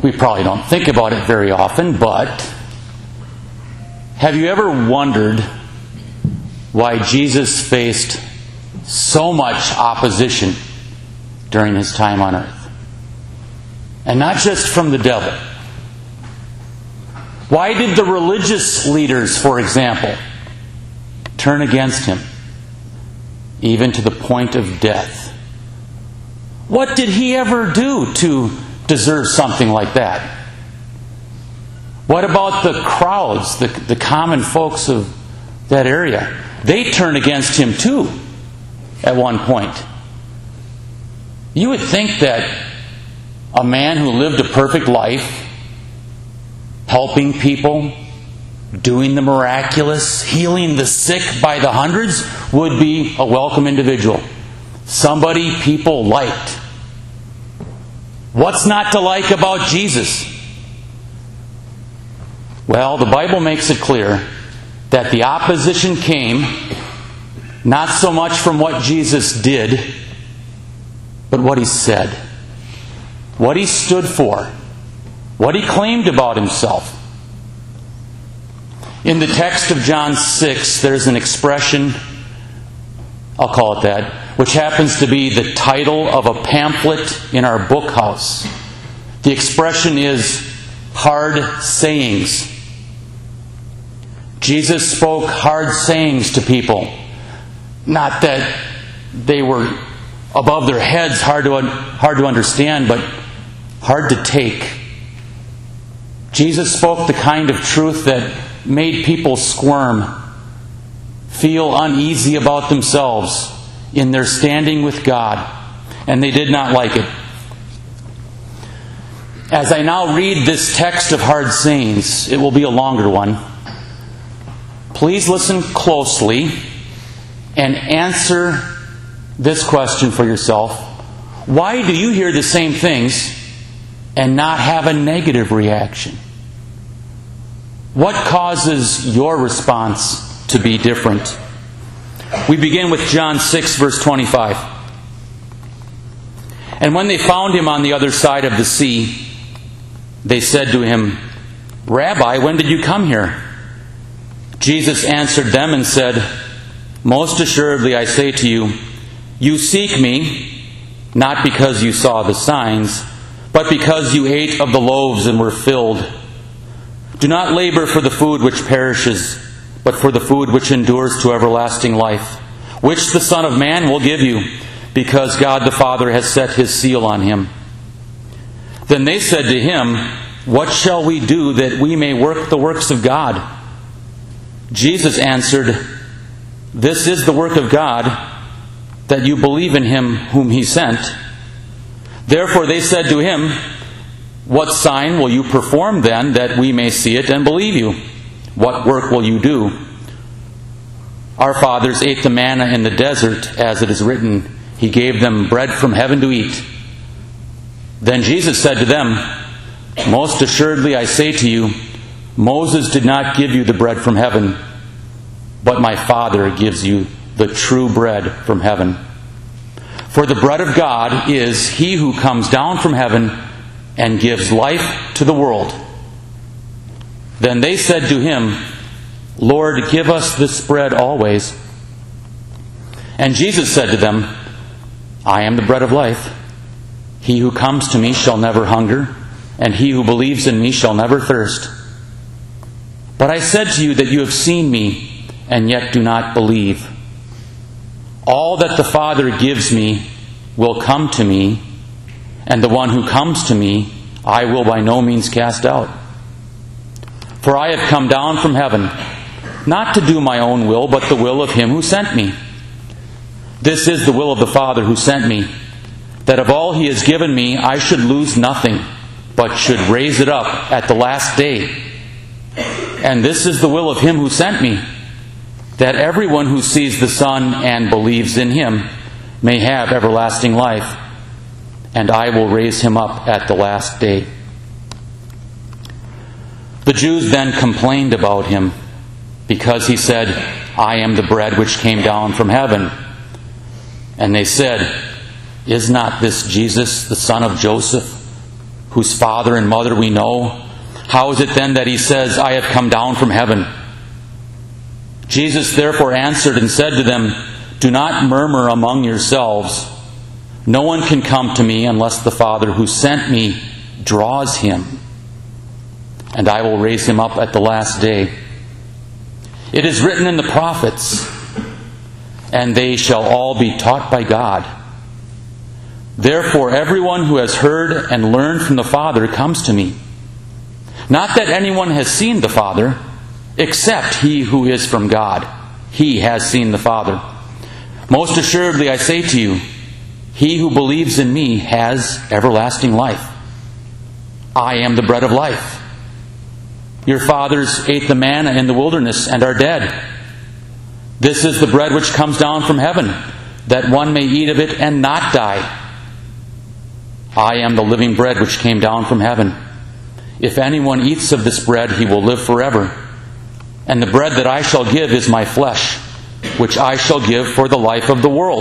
We probably don't think about it very often, but have you ever wondered why Jesus faced so much opposition during his time on earth? And not just from the devil. Why did the religious leaders, for example, turn against him, even to the point of death? What did he ever do to deserve something like that? What about the crowds, the common folks of that area? They turned against him too at one point. You would think that a man who lived a perfect life, helping people, doing the miraculous, healing the sick by the hundreds, would be a welcome individual. Somebody people liked. What's not to like about Jesus? Well, the Bible makes it clear that the opposition came not so much from what Jesus did, but what he said, what he stood for, what he claimed about himself. In the text of John 6, there's an expression, I'll call it that, which happens to be the title of a pamphlet in our book house. The expression is hard sayings. Jesus spoke hard sayings to people. Not that they were above their heads, hard to understand, but hard to take. Jesus spoke the kind of truth that made people squirm, feel uneasy about themselves in their standing with God, and they did not like it. As I now read this text of hard sayings, it will be a longer one. Please listen closely and answer this question for yourself. Why do you hear the same things and not have a negative reaction? What causes your response to be different? We begin with John 6, verse 25. And when they found him on the other side of the sea, they said to him, Rabbi, when did you come here? Jesus answered them and said, Most assuredly I say to you, you seek me, not because you saw the signs, but because you ate of the loaves and were filled. Do not labor for the food which perishes, but for the food which endures to everlasting life, which the Son of Man will give you, because God the Father has set his seal on him. Then they said to him, What shall we do that we may work the works of God? Jesus answered, This is the work of God, that you believe in him whom he sent. Therefore they said to him, What sign will you perform then, that we may see it and believe you? What work will you do? Our fathers ate the manna in the desert, as it is written, He gave them bread from heaven to eat. Then Jesus said to them, Most assuredly I say to you, Moses did not give you the bread from heaven, but my Father gives you the true bread from heaven. For the bread of God is he who comes down from heaven and gives life to the world. Then they said to him, Lord, give us this bread always. And Jesus said to them, I am the bread of life. He who comes to me shall never hunger, and he who believes in me shall never thirst. But I said to you that you have seen me, and yet do not believe. All that the Father gives me will come to me, and the one who comes to me I will by no means cast out. For I have come down from heaven, not to do my own will, but the will of him who sent me. This is the will of the Father who sent me, that of all he has given me I should lose nothing, but should raise it up at the last day. And this is the will of him who sent me, that everyone who sees the Son and believes in him may have everlasting life, and I will raise him up at the last day. The Jews then complained about him, because he said, I am the bread which came down from heaven. And they said, Is not this Jesus, the son of Joseph, whose father and mother we know, how is it then that he says, I have come down from heaven? Jesus therefore answered and said to them, do not murmur among yourselves. No one can come to me unless the Father who sent me draws him, and I will raise him up at the last day. It is written in the prophets, and they shall all be taught by God. Therefore everyone who has heard and learned from the Father comes to me. Not that anyone has seen the Father, except he who is from God. He has seen the Father. Most assuredly I say to you, he who believes in me has everlasting life. I am the bread of life. Your fathers ate the manna in the wilderness and are dead. This is the bread which comes down from heaven, that one may eat of it and not die. I am the living bread which came down from heaven. If anyone eats of this bread, he will live forever. And the bread that I shall give is my flesh, which I shall give for the life of the world.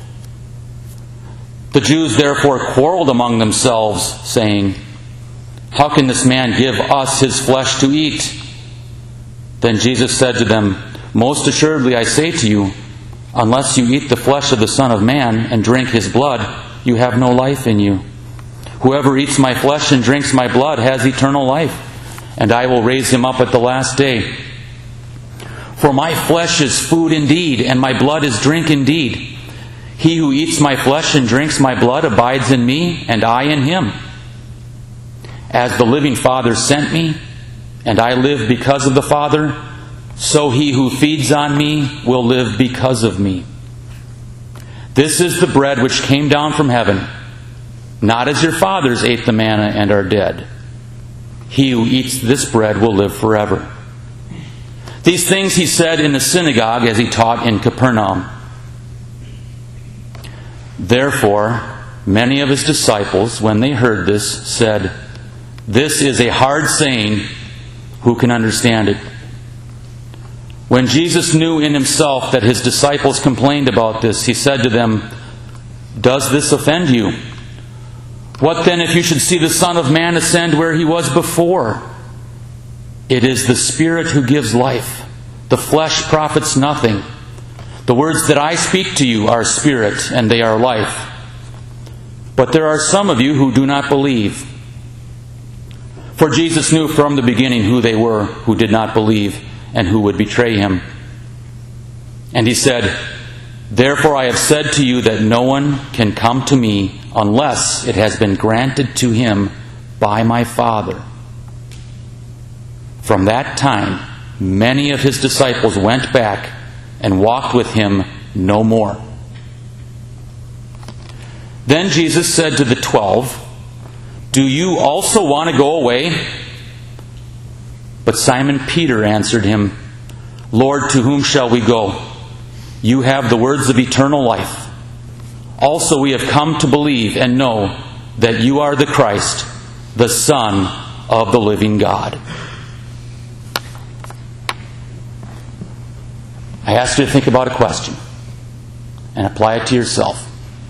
The Jews therefore quarreled among themselves, saying, how can this man give us his flesh to eat? Then Jesus said to them, most assuredly I say to you, unless you eat the flesh of the Son of Man and drink his blood, you have no life in you. Whoever eats my flesh and drinks my blood has eternal life, and I will raise him up at the last day. For my flesh is food indeed, and my blood is drink indeed. He who eats my flesh and drinks my blood abides in me, and I in him. As the living Father sent me, and I live because of the Father, so he who feeds on me will live because of me. This is the bread which came down from heaven, not as your fathers ate the manna and are dead. He who eats this bread will live forever. These things he said in the synagogue as he taught in Capernaum. Therefore, many of his disciples, when they heard this, said, this is a hard saying, who can understand it? When Jesus knew in himself that his disciples complained about this, he said to them, does this offend you? What then if you should see the Son of Man ascend where he was before? It is the Spirit who gives life. The flesh profits nothing. The words that I speak to you are spirit, and they are life. But there are some of you who do not believe. For Jesus knew from the beginning who they were who did not believe and who would betray him. And he said, therefore I have said to you that no one can come to me unless it has been granted to him by my Father. From that time, many of his disciples went back and walked with him no more. Then Jesus said to the 12, do you also want to go away? But Simon Peter answered him, Lord, to whom shall we go? You have the words of eternal life. Also we have come to believe and know that you are the Christ, the Son of the living God. I ask you to think about a question and apply it to yourself.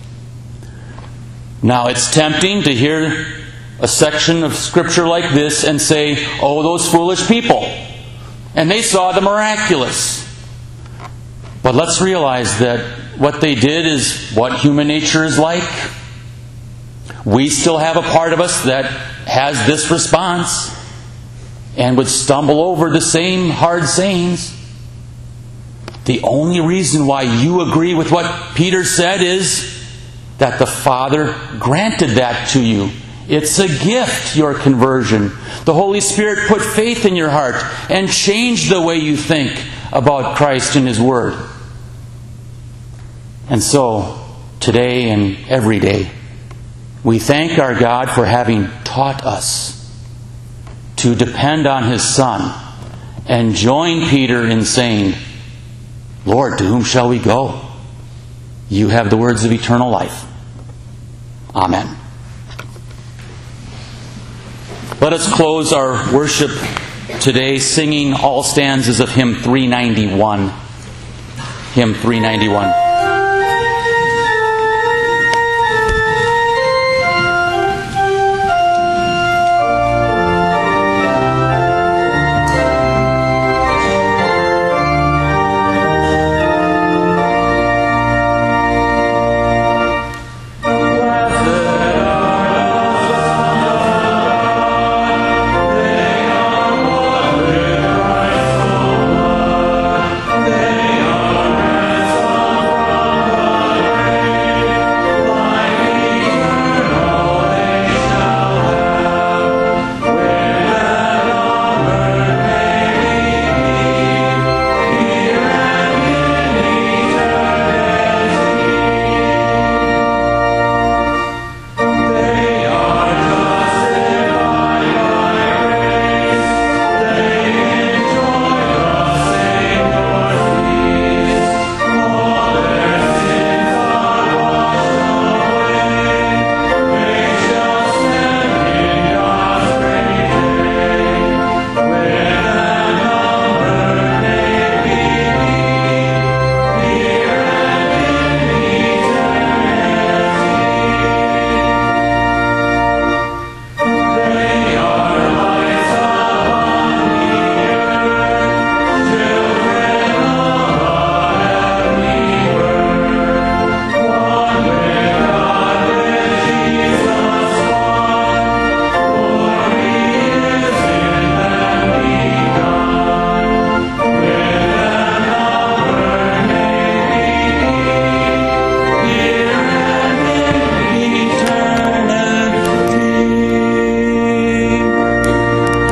Now, it's tempting to hear a section of Scripture like this and say, oh, those foolish people, and they saw the miraculous. But let's realize that what they did is what human nature is like. We still have a part of us that has this response and would stumble over the same hard sayings. The only reason why you agree with what Peter said is that the Father granted that to you. It's a gift, your conversion. The Holy Spirit put faith in your heart and changed the way you think about Christ and His Word. And so, today and every day, we thank our God for having taught us to depend on His Son and join Peter in saying, Lord, to whom shall we go? You have the words of eternal life. Amen. Let us close our worship today singing all stanzas of hymn 391. Hymn 391.